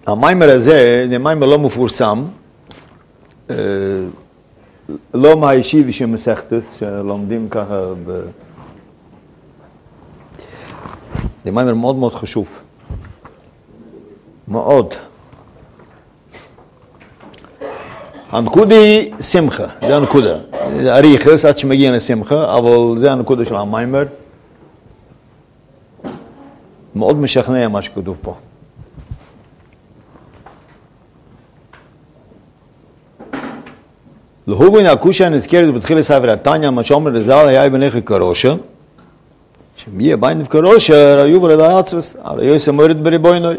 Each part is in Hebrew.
המיימר הזה, זה מיימר לא מפורסם, לא מהישיבי של מסכתס, שלומדים ככה זה מיימר מאוד מאוד חשוב. מאוד. הנקודה היא שמחה, זה הנקודה. זה אריכס עד שמגיע לשמחה, אבל זה הנקודה של המיימר. מאוד משכנע מה שכתוב פה. להוגן הקושיה נזכרת בתחילה ספר התניא, מה שאומר לז"ל היה בנך קרושה, שמיה בינך קרושה, היו בלדי עצבס, אבל היו סמורת בריבוינוי.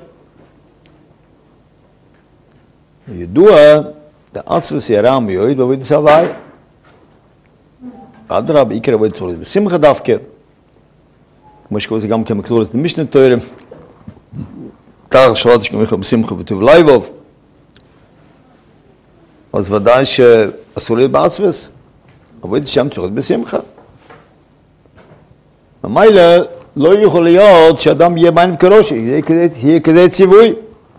ידוע, העצבס יראה מיועד בבית סבי, אדרב עיקר בבית סוליס, בשמחה דווקא, כמו שקורא זה גם כמקלורס למשנה תוירם, כך שלט שכמיכה בשמחה בטוב לייבוב, אז ודאי שאסור להיות בעצבס, עבוד שם צריך להיות בשמחה. במילא לא יכול להיות שאדם יהיה בעין וקרושי, יהיה כזה ציווי.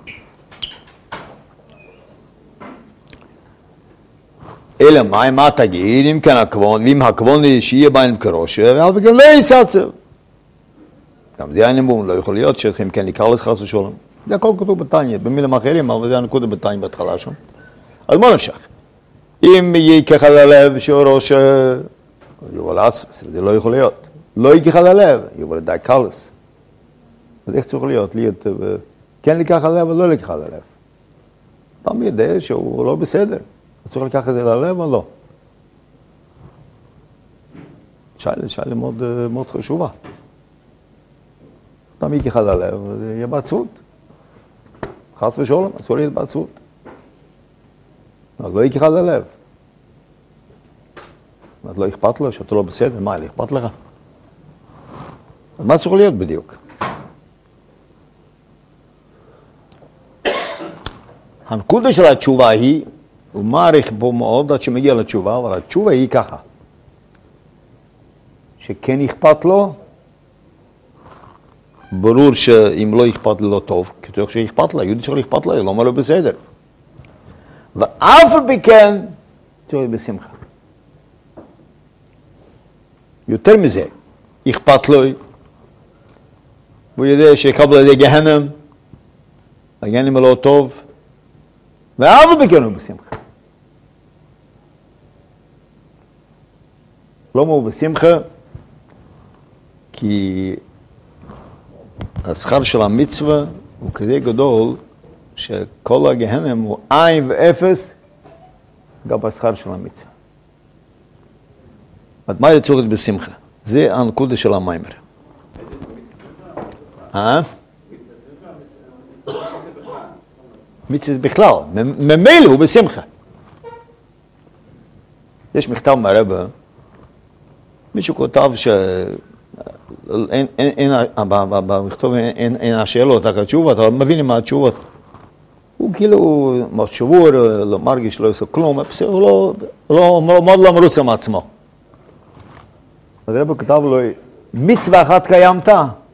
אלא מה תגיד, אם כן הכוון, ואם הכוון היא שיהיה בעין וקרושי, ועל בגלל לא יסעצב. גם זה העניין, לא יכול להיות שאם כן נקרא לך חס ושלום. זה הכל כתוב בתניא, במילים אחרים, אבל זה הנקודה בתניא בהתחלה שם. אז מה נמשך? אם ייקח על הלב שהוא ראש, יובל עצמס, זה לא יכול להיות. לא ייקח על הלב, יובל די קלוס. אז איך צריך להיות? כן לקח על הלב או לא לקח על הלב? אדם יודע שהוא לא בסדר. הוא צריך לקח את זה ללב או לא? שאלה מאוד חשובה. אדם ייקח על הלב, זה יהיה בעצבות. חס ושלום, אסור להיות בעצבות. אז לא ייקח על הלב. אז לא אכפת לו שאתה לא בסדר, מה, לא אכפת לך? אז מה צריך להיות בדיוק? הנקודה של התשובה היא, הוא מעריך פה מאוד עד שמגיע לתשובה, אבל התשובה היא ככה, שכן אכפת לו, ברור שאם לא אכפת לו לא טוב, כי צריך שאכפת לו, יהודי שלא אכפת לו, לא אומר לו בסדר. ואף על פי כן, תראו בשמחה. יותר מזה, אכפת לו, והוא יודע שיקבל על ידי גהנם, הגהנם לא טוב, ואף על פי כן הוא בשמחה. למה הוא בשמחה? כי השכר של המצווה הוא כזה גדול, שכל הגהנם הוא עין ואפס, גם בשכר של המצווה. אז מה יצורת בשמחה? זה הנקודה של המיימר. מצווה בכלל, ממילא הוא בשמחה. יש מכתב מהרבא, מישהו כותב במכתוב אין השאלות, רק התשובות, אבל מבינים מה התשובות. הוא כאילו שבור, לא מרגיש, לא עושה כלום, הוא מאוד לא מרוצה מעצמו. אז הרב כתב לו, מצווה אחת קיימת.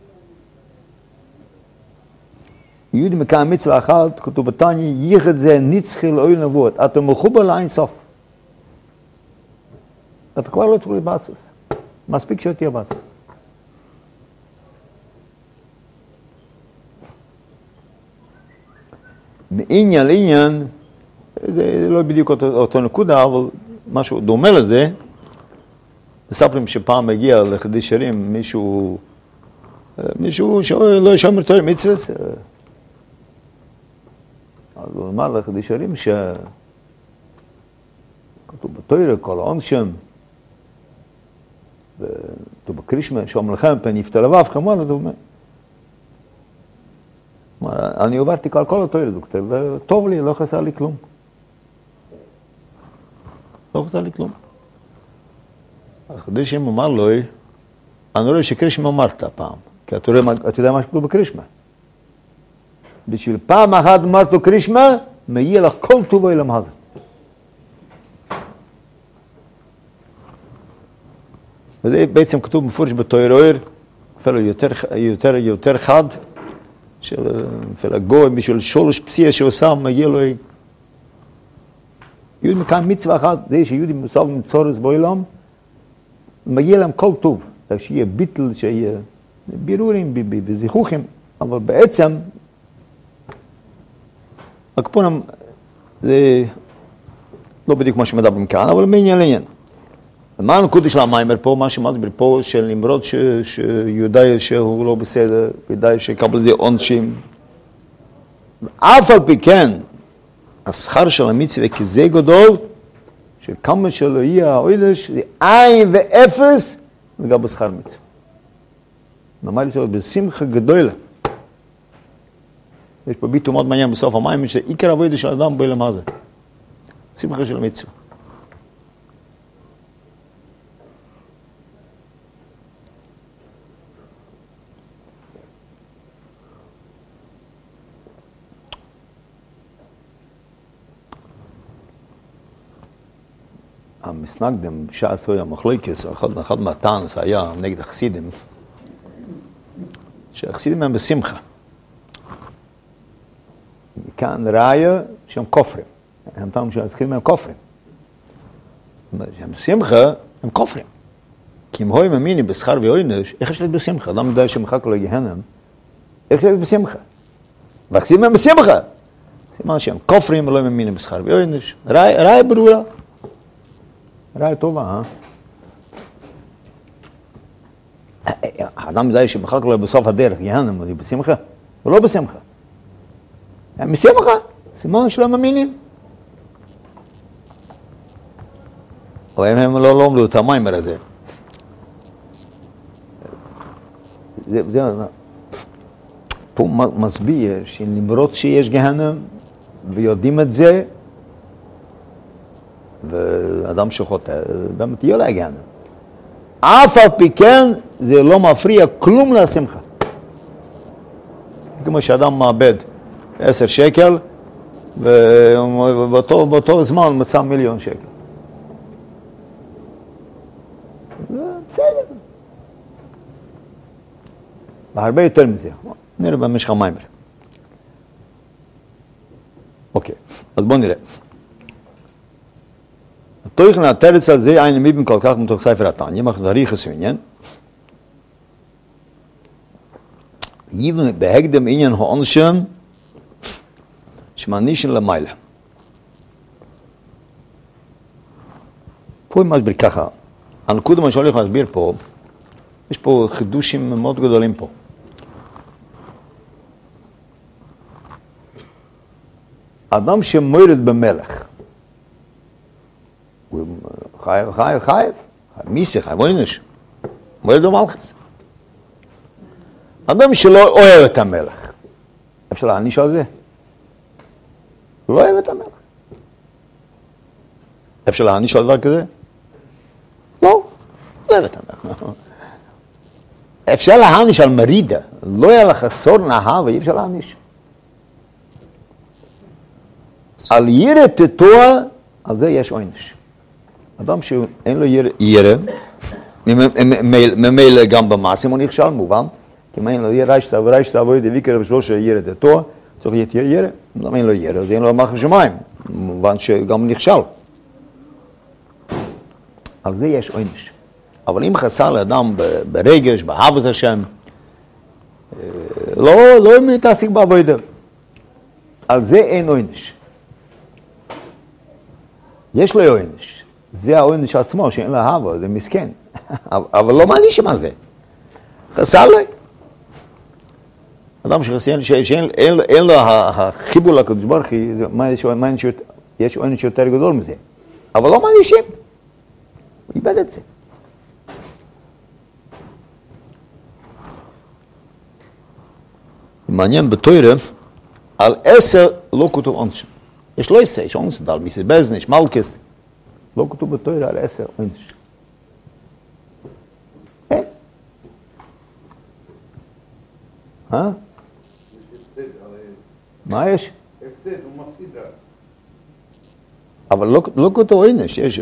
יהודי מקיים מצווה אחת, כתוב בתניא, ייחד זה נצחי לאוי נבואות, אתה מחובר לאין סוף. אתה כבר לא צריך להיות בעצוס. מספיק שתהיה בעצוס. מעניין לעניין, זה לא בדיוק אותו נקודה, אבל משהו דומה לזה, מספרים שפעם הגיע לחידוש שירים מישהו שלא ישמר תורה מצווה, אז הוא אמר לחידוש שירים שכתוב בתורה כל העונשם, וכתוב בקרישמה שאומר לכם פן יפתה לבבכם, מה זה אומר? אני עברתי כל התורה, דוקטור, וטוב לי, לא חסר לי כלום. לא חסר לי כלום. החדשים אמר לו, אני רואה שקרישמה אמרת פעם, כי אתה יודע מה שכתוב בקרישמה. בשביל פעם אחת אמרת לו קרישמה, מגיע לך כל טוב העולם הזה. וזה בעצם כתוב מפורש בתורה, אפילו יותר חד, של הגוי, בשביל שורש פסיע שעושה, מגיע לו... יהודים כאן מצווה אחת, זה שיהודים מסוג מצורס בעולם, מגיע להם כל טוב, שיהיה ביטל, שיהיה בירורים, בזיכוכים, אבל בעצם, הקפונם, זה לא בדיוק מה שמדברים כאן, אבל מעניין לעניין. מה הנקודה של המיימר פה, מה שמדבר פה, של למרות שיודע שהוא לא בסדר, ויודע שיקבל די עונשים, אף על פי כן, השכר של המצווה כזה גדול, שכמה שלא יהיה העונש, זה עין ואפס, וגם בשכר מצווה. נאמר לי בשמחה גדולה. יש פה ביטוי מאוד מעניין בסוף המים, שעיקר העבודה של האדם בעולם הזה. שמחה של המצווה. המסנגדם, שעשו היה מחלוקס, אחד מהטענס היה נגד החסידים, שהחסידים הם בשמחה. כאן ראיה שהם כופרים. הם טענו שהחסידים הם כופרים. הם בשמחה, הם כופרים. כי אם הוא מאמינים בשכר ועונש, איך יש להם בשמחה? אדם יודע שמחק לו לגהנם, איך יש להם בשמחה? והחסידים הם בשמחה. סימן שהם כופרים ולא מאמינים בשכר ועונש. ראיה ברורה. ראיה טובה, האדם יודע שמחק לו בסוף הדרך, גהנם, הוא בשמחה? הוא לא בשמחה. הם בשמחה, סימן שלא מאמינים. או הם לא לומדו את המיימר הזה. פה מסביר שלמרות שיש גהנם, ויודעים את זה, ואדם שחוטא, באמת יהיה לה גהנם. אף על פי כן, זה לא מפריע כלום לשמחה. כמו שאדם מאבד 10 שקל, ובאותו זמן מצא 1,000,000 שקל. בסדר. והרבה יותר מזה. נראה במשך המיימר. אוקיי, אז בואו נראה. התוכן התרץ על זה אין מיבן כל כך מתוך ספר התניא, אנחנו נריך עניין. יבן בהקדם עניין העונשין שמענישין למעלה. פה מסביר ככה, הנקודה מה שהולך להסביר פה, יש פה חידושים מאוד גדולים פה. אדם שמורד במלך, הוא חייב, מיסי, חייב עונש, מורד במלכס. אדם שלא אוהב את המלך, אפשר להעניש על זה? הוא לא אוהב את המלך. אפשר להעניש על דבר כזה? לא אוהב את המלך. אפשר להעניש על מרידה, לא היה לך סור נהה ואי אפשר להעניש. על ירא תטוע, על זה יש עונש. אדם שאין לו ירא, ממילא גם במעשים הוא נכשל, מובן, כי אם אין לו ירא, רשת אבוי דביקר ושלושה ירא תטוע, צריך להיות ירא, למה אין לו ירא, אז אין לו מלך שמיים, מובן שגם נכשל. על זה יש עונש. אבל אם חסר לאדם ברגש, באהבת השם, לא מתעסק בעבודה. על זה אין עונש. יש לו עונש. זה העונש עצמו, שאין לו אהבה, זה מסכן. אבל לא מענישים על זה. חסר לו. אדם שאין לו החיבור לקדוש ברוך הוא, יש עונש יותר גדול מזה. אבל לא מענישים. הוא איבד את זה. מעניין בתורה, על 10 לא כתוב עונש. יש לא 10, יש עונש, על מיסי בזן, יש מלכס. לא כתוב בתורה על 10 עונש. אין. מה יש? הפסד, הוא מפסיד. אבל לא כתוב עונש, יש,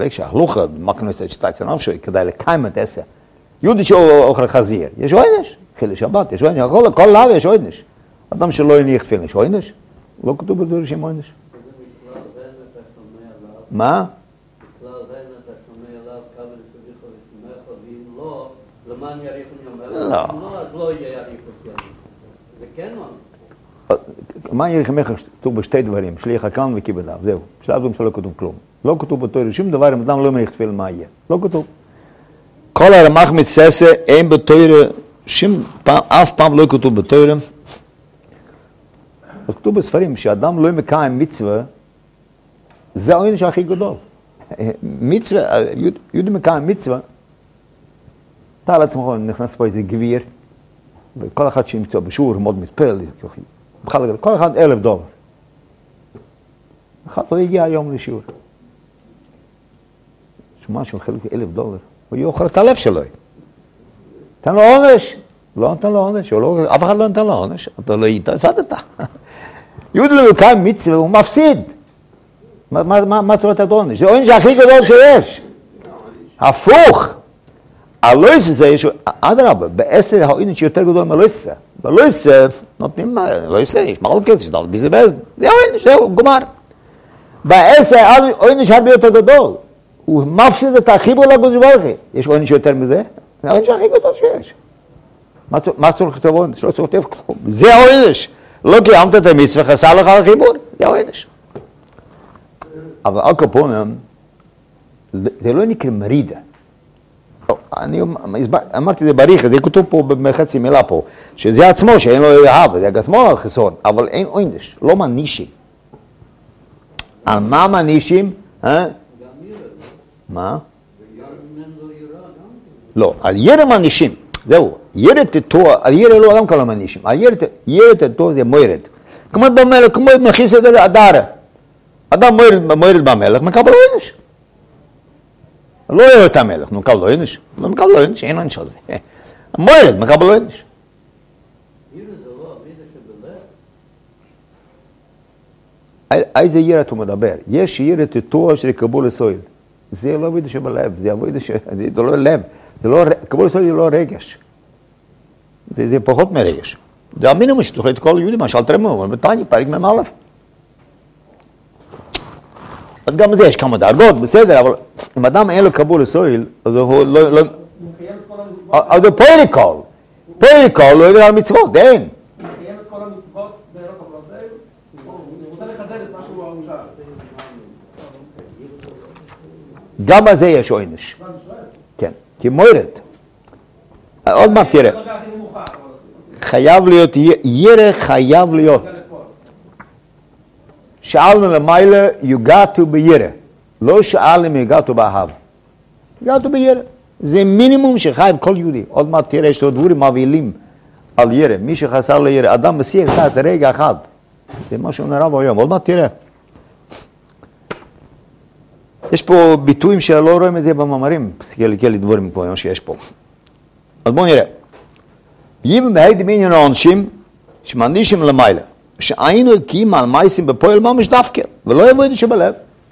כשהלוכה, מקנוס את שתיים נפשו, כדאי לקיים את 10. יהודי שאוכל חזיר, יש עונש. חיל שבת, יש עונש, כל לאו יש עונש. אדם שלא יניח תפילין, יש עונש? לא כתוב בדורשים עונש. מה? לא. מה יריך ממך כתוב בשתי דברים, שליח הכאן וכיבדיו, זהו. שלב דברים שלא כתוב כלום. לא כתוב בתורה שום דבר, אם אדם לא מניח תפילין, מה יהיה? לא כתוב. כל הרמ"ח מצסה, אין בתורה, אף פעם לא כתוב בתורה. אז כתוב בספרים, שאדם לא מקיים מצווה, זה העונש הכי גדול. מצווה, יהודי מקיים מצווה, אתה על עצמך נכנס פה איזה גביר, וכל אחד שימצא בשיעור מאוד מתפלל, כל אחד $1,000. אחד לא הגיע היום לשיעור. שומע שהוא חילק $1,000, הוא יאכל את הלב שלו. תן לו עונש. לא נתן לו עונש, אף אחד לא נתן לו עונש, אתה לא התפסדת. יהודי לא מקיים מצווה, הוא מפסיד. מה צורת העונש? זה העונש הכי גדול שיש. הפוך. הלויסה זה, אדרבה, בעשר העונש יותר גדול מהלויסה. בלויסה נותנים, לויסה, יש מלכס, יש דלת ביזה באזן. זה העונש, זהו, גמר. בעשר העונש הרבה יותר גדול. הוא מפסיד את החיבור לקדוש ברוך הוא. יש עונש יותר מזה? זה העונש הכי גדול שיש. מה צריך לכתוב עונש? לא צריך לכתוב כלום. זה העונש. לא קיימת את המצווה, חסר לך החיבור, זה העונש. אבל על קופונים, זה לא נקרא מרידה. אני אמרתי זה בריחה, זה כתוב פה בחצי מילה פה, שזה עצמו שאין לו אהב, זה עצמו חסון, אבל אין עונש, לא מנישים. על מה מנישים? מה? לא, על ירא מנישים, זהו, ירא תתו, על ירא לא גם כל המנישים, על ירא תתו זה מוירד. כמו במלך, כמו מכניס את זה לאדרה. אדם מוירד במלך, מקבל עונש. לא יראה את המלך, מקבל עונש. לא מקבל עונש, אין עונש על זה. מוירד, מקבל עונש. איזה ירא אתה מדבר? יש ירא תתו של קבול הסויל. זה לא עבודה שבלב, זה עבודה זה לא לב. קבול הסויל זה לא רגש. זה פחות מרגש. זה המינימום שתוכל את כל יהודי, מה שאל תרמו, אבל בתניא, פרק מ"א. אז גם בזה יש כמה דרגות, בסדר, אבל אם אדם אין לו קבול הסויל, אז הוא לא... אז הוא פויליקול, לא ידע על מצוות, אין. הוא מקיים את כל המצוות ואין לו קבול הסויל? הוא רוצה לחדד את מה שהוא המושל. גם בזה יש עונש. כן, כי מוירד. עוד מעט תראה. חייב להיות, ירא חייב להיות. שאלנו למעלה, יוגעתו בירא. לא שאלנו יוגעתו באהב. יוגעתו בירא. זה מינימום שחייב כל יהודי. עוד מעט תראה, יש לו דבורים מבהילים על ירא. מי שחסר לירא, אדם מסיח את זה רגע אחד. זה משהו נראה ביום. עוד מעט תראה. יש פה ביטויים שלא רואים את זה במאמרים. כאלה דבורים כמו שיש פה. אז בואו נראה. יבם בהיד בעניין העונשים שמענישים למעלה. שהיינו קיים על מייסים בפועל ממש דווקא, ולא יבוא את זה שבלב.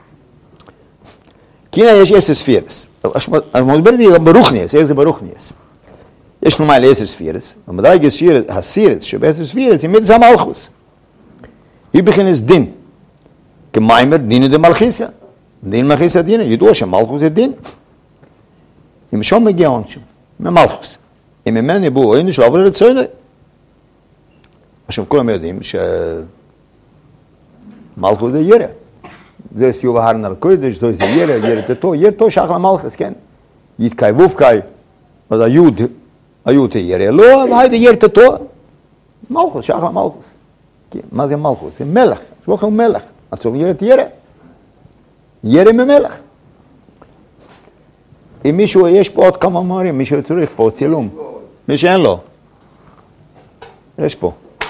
כי הנה יש 10 ספירס. אני מדבר את זה ברוכניאס, איך זה ברוכניאס. יש נאמר 10 ספירס, ומדרג הסירס שב10 ספירס, היא מידס המלכוס. היא בכנס דין. כמיימר דין דמלכיסיה. דין מלכיסיה דין, ידוע שמלכוס זה דין. אם שם מגיע עונשם, ממלכוס. אם ממני בו עונש לעבור לרצוני. עכשיו כולם יודעים שמלכוס זה ירא. זה סיוב ההרן על קודש, זה ירא, ירא תתו, ירא תו שייך למלכוס, כן? יתקאי וופקאי, אז היוד ירא לא, והיידה ירא תתו, מלכוס, שייך למלכוס. מה זה מלכוס? זה מלך, שבוך הוא מלך, אז צריך ירא תירא. ירא ממלך. אם מישהו, יש פה עוד כמה מאמרים, מישהו צריך פה צילום. מי שאין לו. יש פה.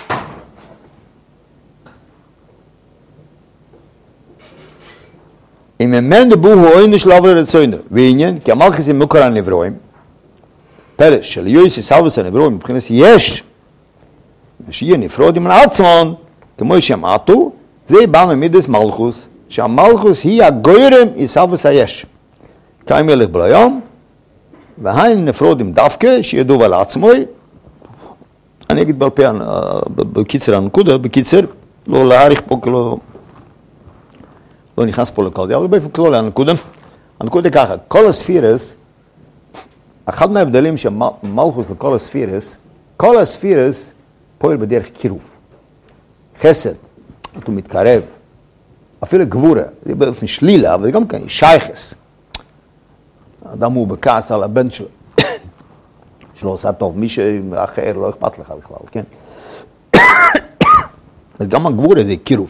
אם אמן דבו הוא עונש לעבור לרצונו, ועניין, כי המלכוס הם מוכר הנברואים, פרש של יויסי סלבוס הנברואים, מבחינת שיהיה נפרודים מן עצמם, כמו שמעתו, זה בא ממידס מלכוס, שהמלכוס היא הגוירם סלבוס היש. קיים מלך ביום, והיינו נפרודים דווקא, שידעו על עצמו, אני אגיד בעל פה, בקיצר הנקודה, בקיצר, לא להאריך פה, לא נכנס פה לכל זה, אבל באופן כללי הנקודה ככה, כל הספירס, אחד מההבדלים של מלכוס לכל הספירס, כל הספירס פועל בדרך קירוב. חסד, הוא מתקרב, אפילו גבורה, זה באופן שלילה, אבל גם כן, שייכס. האדם הוא בכעס על הבן שלו, שלא עושה טוב, מי שאחר לא אכפת לך בכלל, כן? אז גם הגבורה זה קירוב.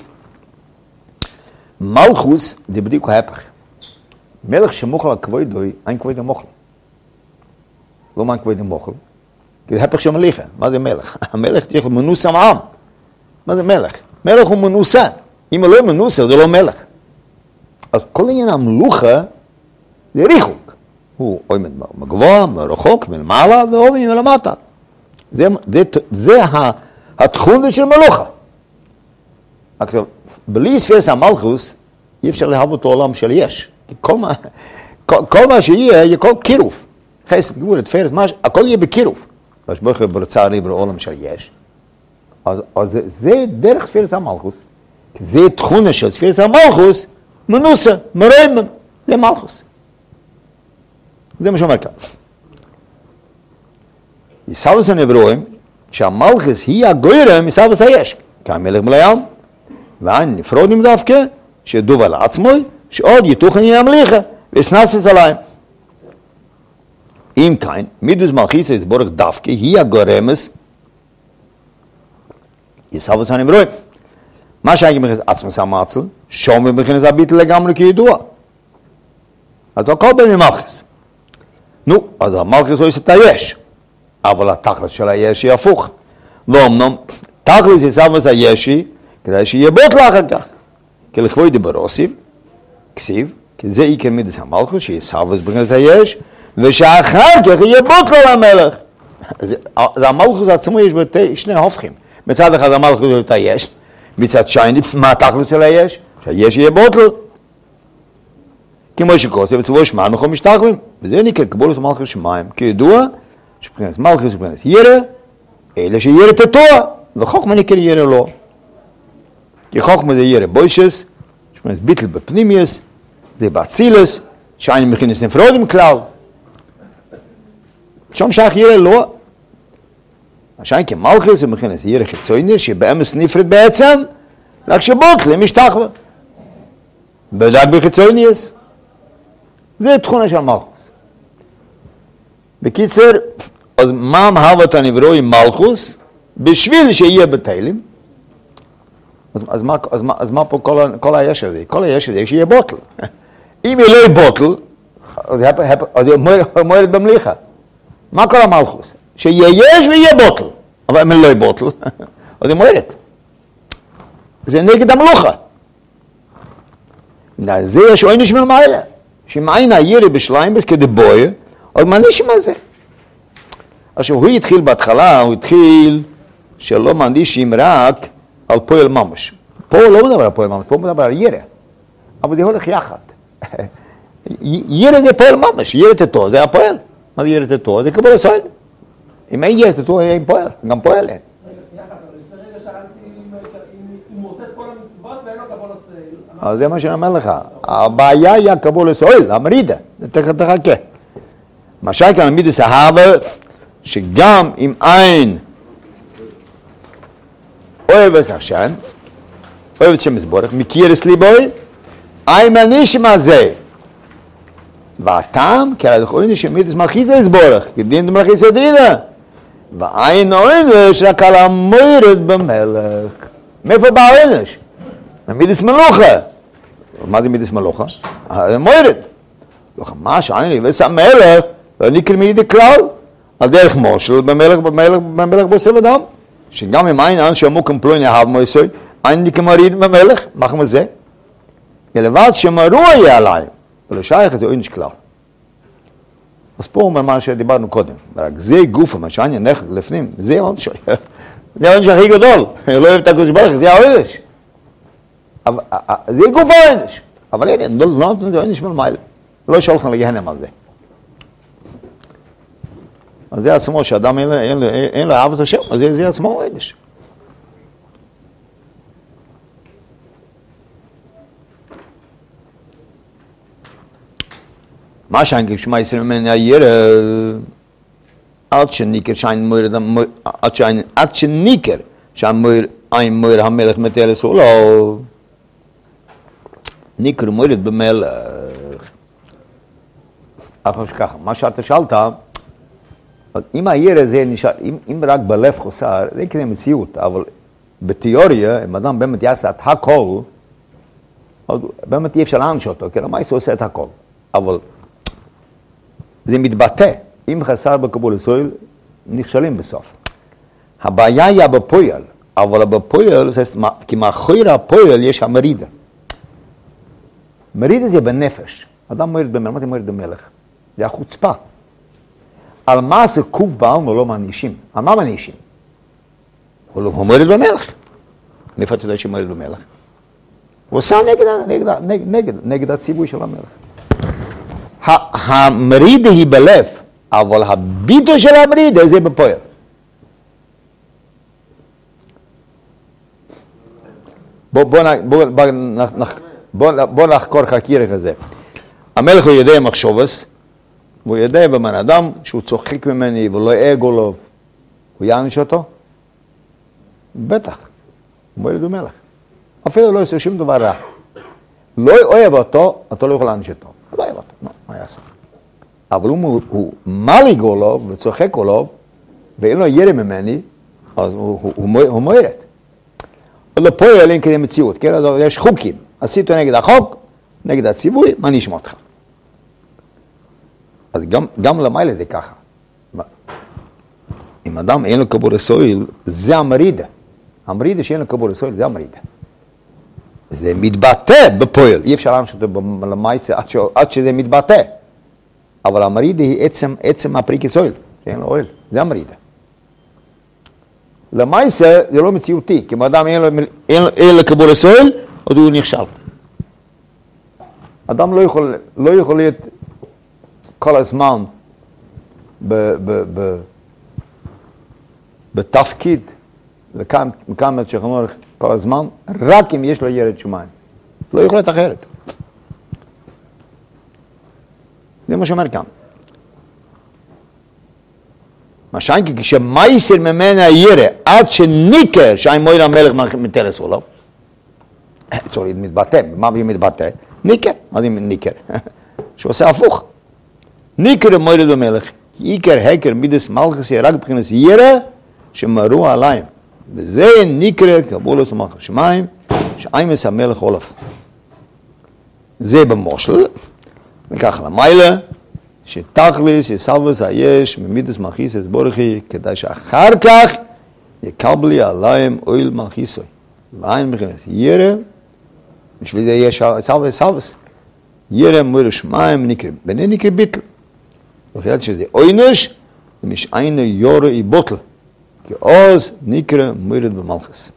מלכוס זה בדיוק ההפך. מלך שמוכל על כבודוי, אין כבודו מוכל. לא מה כבודו מוכל? כי זה הפך של מליכה. מה זה מלך? המלך צריך מנוסה מעם. מה זה מלך? מלך הוא מנוסה. אם הוא לא מנוסה, זה לא מלך. אז כל עניין המלוכה זה ריחוק. הוא עומד מגבוה, מרחוק, מלמעלה, ועומד מלמטה. זה התכונה של מלוכה. עכשיו, בלי ספירס המלכוס, אי אפשר להב אותו עולם של יש. כל מה שיהיה, כל קירוב. חסד, גבורה, תפארת, הכל יהיה בקירוב. והשבוך ברצה ריבר עולם של יש. אז זה דרך ספירס המלכוס. זה תכונה של ספירס המלכוס, מנוסה, מרמם, זה מלכוס. זה מה שאומר כאן. יסבוס הנברואים, שהמלכוס היא הגוירם מסבוס היש. כי המלך מלאם, ואין נפרודים דווקא, שדוב על עצמו, שעוד יתוכן ימליכה, וסנסס עליהם. אם כן, מידוס מלכיס יסבורך דווקא, היא הגורמס, יסבוס הנברואים. מה שהייתי מכניס עצמוס המעצל, שומר מכניס הביטל לגמרי כידוע. אז הכל בין ממלכיס. נו, אז המלכיס הוא יסת היש, אבל התכלס של היש היא הפוך. ואומנם, תכלס יסבוס הישי, כדי שיהיה בוטל אחר כך. כי לכבוי דברוסיב, כסיב, כי זה עיקר מידס המלכוס, שיסבוס בכנסת היש, ושאחר כך יהיה בוטל למלך. אז המלכוס עצמו יש בו שני הופכים. מצד אחד המלכוס הוא את היש, מצד שני, מה התכלס של היש? שהיש יהיה בוטל. כמו שכוסף, בצבוע שמע, אנחנו משתחווים. וזה נקרא קבולת מלכוס שמיים. כידוע, שבכנסת מלכוס ובכנסת ירא, אלה שירא תתוע, וחוכמה נקרא ירא לא. כי חוכמה זה ירא בוישס, שבכנסת ביטל בפנימיוס, זה באצילוס, שאני מכינס נפרודים כלל. שם שייך ירא לא. השאין כמלכוס זה מכינס ירא חיצוני, שבאמס נפרד בעצם, רק שבוטל משתחווה. בדק בחיצוניוס. זה תכונה של מלכוס. בקיצר, אז מה מהוות הנברוא עם מלכוס? בשביל שיהיה בתהילים. אז מה פה כל היש הזה? כל היש הזה שיהיה בוטל. אם היא לא יהיה בוטל, אז היא מוערת במליחה. מה כל המלכוס? שיהיה יש ויהיה בוטל. אבל אם היא לא יהיה בוטל, אז היא מוערת. זה נגד המלוכה. זה יש עונש מלמעלה. שמעין הירי בשליימבס כדבויר, עוד מנישים על זה. עכשיו, הוא התחיל בהתחלה, הוא התחיל שלא מנישים רק על פועל ממש. פה לא מדבר על פועל ממש, פה מדבר על ירא. אבל זה הולך יחד. ירא זה פועל ממש, ירא תתו זה הפועל. מה זה ירא תתו? זה קבול הסויד. אם אין ירא תתו, אין פועל, גם פועל אין. אז זה מה שאני אומר לך, הבעיה היא הקבול הסויל, המרידה, תחכה. מה שכאן מידס ההבה, שגם אם אין אוהב את השם, אוהב את שם יסבורך, מכיר את ליבוי, אין מנישים על זה. והטעם, כי הרי זכוין שמידס מלכיס יסבורך, כדין מלכיס ידינה. ואין עונש רק על המוירד במלך. מאיפה בא העונש? מידס מלוכה. מה זה מידס מלוכה? מוירד. מה שאין לי ושם מלך, ואני כלמידי כלל, על דרך מושל במלך בוסר אדם, שגם אם אין אנשי עמוקם פלוני אהב מויסוי, אין לי כמריד במלך, מה כמו זה? לבד שמרו יהיה עליהם, ולשייך זה עונש כלל. אז פה אומר מה שדיברנו קודם, רק זה גופה, מה שאני נחק לפנים, זה עונש. זה העונש הכי גדול, לא אוהב את הקודש ברך, זה העונש. זה גוף העונש. אבל הנה, לא נותן את העונש מלמעלה. לא שולחן לגהנם על זה. אז זה עצמו, שאדם אין לו אהבת השם, אז זה עצמו עונש. מה שאין כשמה ישראל ממני הירא, עד שניקר שאין מויר המלך מטלס עולו, ניקר מוירד במלך. אחר שככה, מה שאתה שאלת, אם הירא זה נשאר, אם רק בלב חוסר, זה כזה מציאות, אבל בתיאוריה, אם אדם באמת יעשה את הכל, באמת אי אפשר להעניש אותו, כי למה הוא עושה את הכל, אבל זה מתבטא, אם חסר בקבול ישראל, נכשלים בסוף. הבעיה היא בפועל, אבל בפועל, כי מאחורי הפועל יש המרידה. מרידה זה בנפש. אדם מורד במלך, מה זה מורד במלך? זה החוצפה. על מה זה קוף בעלמא לא מענישים? על מה מענישים? הוא מורד במלך. מאיפה אתה יודע שהוא מורד במלך? הוא עושה נגד הציווי של המלך. המרידה היא בלב, אבל הביטו של המרידה זה בפועל. בוא נחקור חקירה כזה. המלך הוא יודע מחשובס, והוא יודע במן אדם שהוא צוחק ממני ולא אגו לו, הוא יעניש אותו? בטח, הוא מורד במלך. אפילו לא עושה שום דבר רע. לא אוהב אותו, אתה לא יכול להעניש אותו. לא אוהב אותו, מה יעשה? אבל הוא מליג עליו וצוחק עליו, ואין לו ירא ממני, אז הוא מורד. לא פועל אין כדי מציאות, כן? יש חוקים. עשית נגד החוק, נגד הציווי, מה נשמע אותך? אז גם למעלה זה ככה. אם אדם אין לו כבוד הסויל, זה המרידה. המרידה שאין לו כבוד הסויל, זה המרידה. זה מתבטא בפועל, אי אפשר להמשיך אותו למעשה עד שזה מתבטא. אבל המרידה היא עצם הפריקי סויל, שאין לו אוהל, זה המרידה. למעשה זה לא מציאותי, כי אם אדם אין לו כבוד הסויל, אז הוא נכשל. אדם לא יכול להיות כל הזמן בתפקיד, וכאן שכנו כל הזמן, רק אם יש לו ירד שמיים. לא יכול להיות אחרת. זה מה שאומר כאן. מה שאין כי כשמייסר ממנה הירא, עד שניקר שאין מויר המלך מטלס עולו, צורי מתבטא, מה הוא מתבטא? ניקר, מה זה ניקר? שעושה הפוך. ניקר מוירד במלך, עיקר הקר מידס מלכס רק מבחינת ירא שמרו עליהם. וזה ניקר קבולת מלכות שמיים, שאימס המלך עולף. זה במושל, וכך למעלה, שתכלס יסבס היש ממידס מלכיסס בורכי, כדי שאחר כך יקבלי עליהם אויל מלכיסוי. ואין מבחינת ירא, בשביל זה יש סבס. ירא מויר שמיים ניקר, בני ניקר ביטל. וכיוון שזה עונש, משעיינו יורא יבוטל, כי עוז נקרא מוירד במלכס.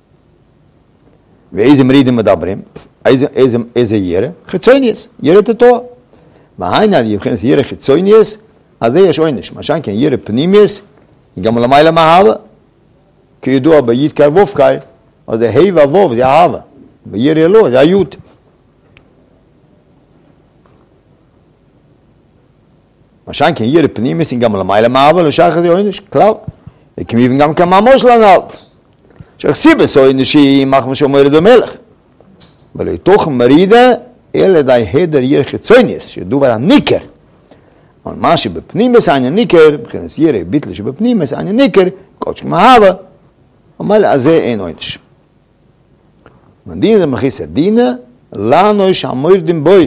ואיזה מרידים מדברים? איזה ירא? חיצוניוס, ירא תתואר. והיינה על יבחינס ירא חיצוניוס, אז זה יש עונש. מה שאין כן ירא פנימיוס, גם למעלה מהאהבה. כידוע בידקר וובקאי, אז זה ה' והווב, זה האהבה. וירא לא, זה היוד. מה שאין כן ירא פנימיוס, גם למעלה מהאהבה, לא שייך את זה עונש, כלל. וכמיבן גם כממוש לנל. שחסיבס עונשי מחמש שמוירד במלך. ולתוך מרידה, אלא די הדר ירא חיצוניוס, שדובר הניקר. אבל מה שבפנימיוס עניין ניקר, מבחינת ירא ביטל שבפנימיוס עניין ניקר, קודש כמאהבה, אבל אז זה אין עונש. מדין למכיס הדינה, לנו שהמוירדים בוי.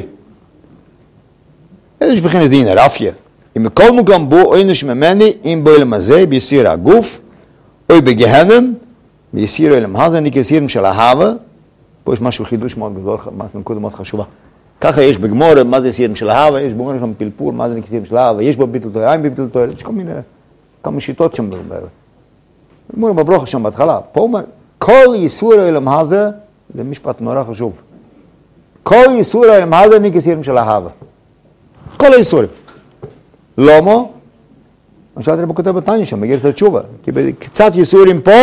איזה שבחינת דינה, רפיה. אם כל מקום בו עונש ממני, אם בו אלם הזה, ביסיר הגוף, או בגהנם, ביסיר אלם הזה, ניקר סירם של אהבה, פה יש משהו חידוש מאוד גדול, נקודה מאוד חשובה. ככה יש בגמור, מה זה סירם של אהבה, יש בגמור שם פלפול, מה זה ניקר סירם של אהבה, יש בו ביטל תואר, אין ביטל תואר, יש כל מיני, כמה שיטות שם, גמור בברוך שם בהתחלה, פה אומר, כל יסור אלם הזה, זה משפט נורא חשוב. כל יסור אלם הזה, ניקר סירם של אהבה. כל היסורים. למה? מה שאלת רבי כותב בתניא שם, בגלל התשובה. כי קצת ייסורים פה,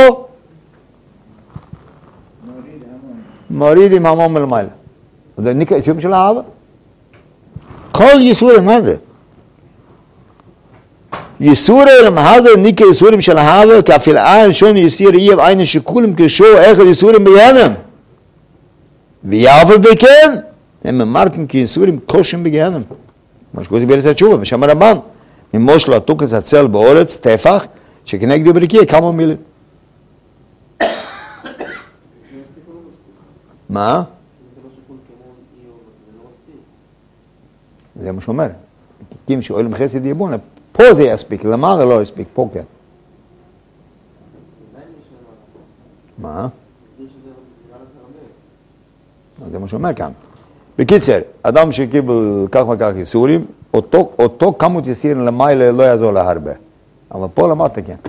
מורידים המון מלמעלה. זה נקרא ייסורים של האהבה. כל ייסורים, מה זה? ייסורים, מה זה נקרא ייסורים של האהבה, כי אפילו אין שום יסיר אייב אין שכולם כשו איך ייסורים בגיהנם. ויאבל בכן, הם ממרקים כי ייסורים קושים בגיהנם. מה שקוראים בגלל התשובה, ושם הרמב"ן. ממושל התוקס הצל באורץ, טפח, שכנגד ברקיע כמה מילים. מה? זה מה שאומר. כי שאוהלים חסד יבונה, פה זה יספיק, למעלה לא יספיק, פה כן. מה? זה מה שאומר כאן. בקיצר, אדם שקיבל כך וכך ייסורים, אותו כמות יסירים למעלה לא יעזור לה הרבה. אבל פה למטה כן.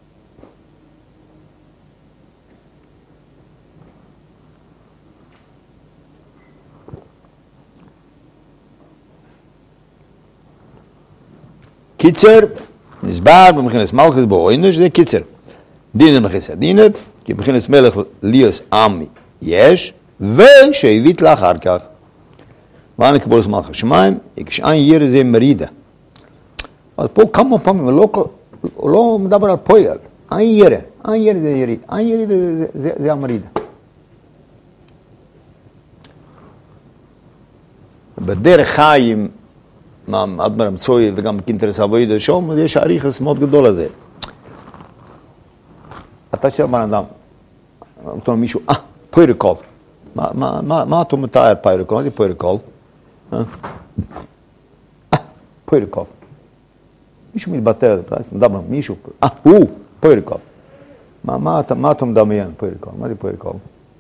קיצר, נסבר במכנס מלכס בעוינש, זה קיצר. דינר מכס הדינר, כי במכנס מלך ליאס עמי יש, ושהבית לאחר כך. ואני קבולס מלך השמיים, כשאין ירא זה מרידה. אז פה כמה פעמים, הוא לא מדבר על פועל. אין ירא זה יריד, אין ירא זה המרידה. בדרך חיים, אדמר המצוי וגם קינטרס אבוידה שום, יש עריכס מאוד גדול הזה. אתה שואל בן אדם, אותו מישהו, פוירקול. מה אתה מתאר פוירקול? מה זה פוירקול? פוירקול. מישהו מתבטא, מדבר, מישהו, הוא, פוירקול. מה אתה מדמיין פוירקול? מה זה פוירקול?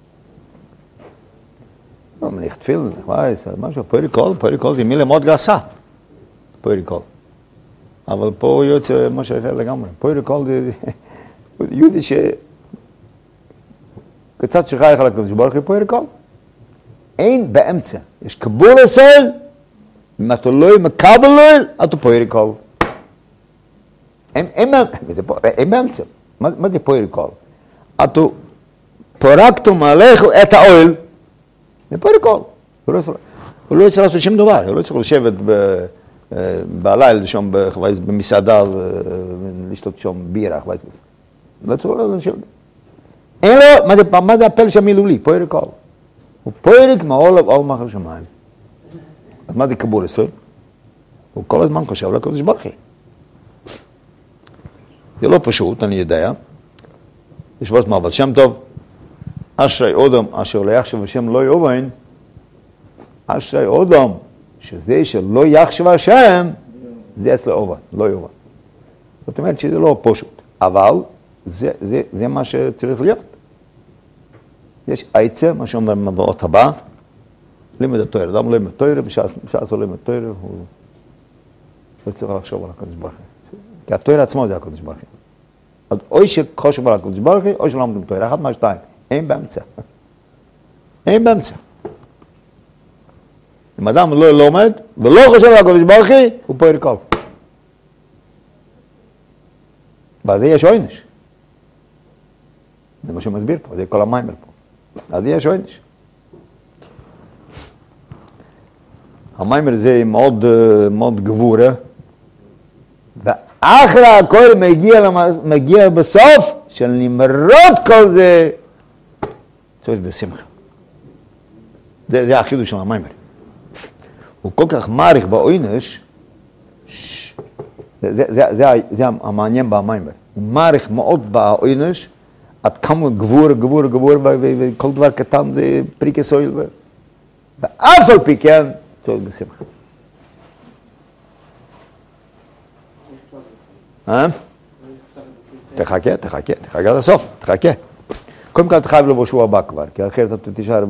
לא, מניח תפיל, משהו, פוירקול זה מילה מאוד גסה. פוירקול. אבל פה יוצא משהו אחר לגמרי. פוירקול זה יהודי קצת שחייך על הקדוש ברוך הוא פוירקול. אין באמצע. יש קבול אסל, אם אתה לא מקבל לו, אתה פוירקול. אין באמצע. מה זה פוירקול? אתה פורקת מעליך את האוהל, זה פוירקול. הוא לא יצטרך לעשות שום דבר, הוא לא יצטרך לשבת בלילה שם במסעדה ולשתות שם בירה, לא צריך לשבת. אין לו, מה זה הפל שם מילולי? פוירקול. הוא פוירק מעול על מחר שמיים. אז מה זה קבול אסל? הוא כל הזמן חושב לקדוש ברוך הוא. זה לא פשוט, אני יודע. יש ועוד מעבל שם טוב. אשרי אודם אשר לא יחשב השם לא יאובן. אשרי אודם שזה שלא יחשב השם, זה אצל אובן, לא יאובן. זאת אומרת שזה לא פשוט. אבל זה מה שצריך להיות. יש עצה, מה שאומר באות הבא, לימד התורה. אדם לימד תורה, בשעה לימד תורה, הוא לא צריך לחשוב על הקדוש ברוך הוא. כי התורה עצמו זה הקדוש ברוך הוא. אז אוי שחושב על הקדוש ברוך הוא, אוי שלמדים תורה. אחת מהשתיים. אין באמצע. אין באמצע. אם אדם לא לומד ולא חושב על הקדוש ברוך הוא פוירקול. ואז יש עונש. זה מה שמסביר פה, זה כל המיימר פה. אז יש עונש. המיימר זה מאוד גבורה, ואחרי הכל מגיע בסוף, של נמרוד כל זה, צריך בשמחה. זה החידוש של המיימר. הוא כל כך מעריך בעונש, זה המעניין במיימר. הוא מעריך מאוד בעונש, עד כמה גבור, וכל דבר קטן זה פריקי סויל. ואף על פי כן, צריך בשמחה. תחכה עד הסוף, תחכה. קודם כל אתה חייב לבוא שבוע הבא כבר, כי אחרת אתה תשאר